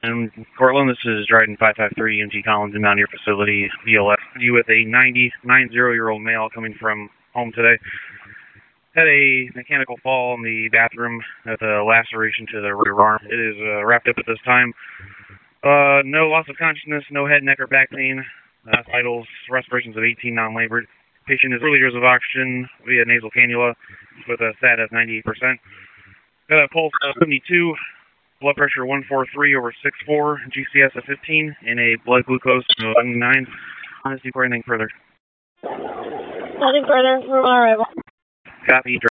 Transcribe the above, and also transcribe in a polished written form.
Cortland, this is Dryden 553 EMT Collins inbound your facility, VLF. You with a 90-year-old male coming from home today. Had a mechanical fall in the bathroom with a laceration to the rear arm. It is wrapped up at this time. No loss of consciousness, no head, neck, or back pain. Vitals, respirations of 18 non-labored. Patient is 4 liters of oxygen via nasal cannula with a SAT of 98%. Got a pulse of 72, blood pressure 143/64, GCS of 15, and a blood glucose of 9. Honestly, for anything further. Nothing further. We're all right. Copy.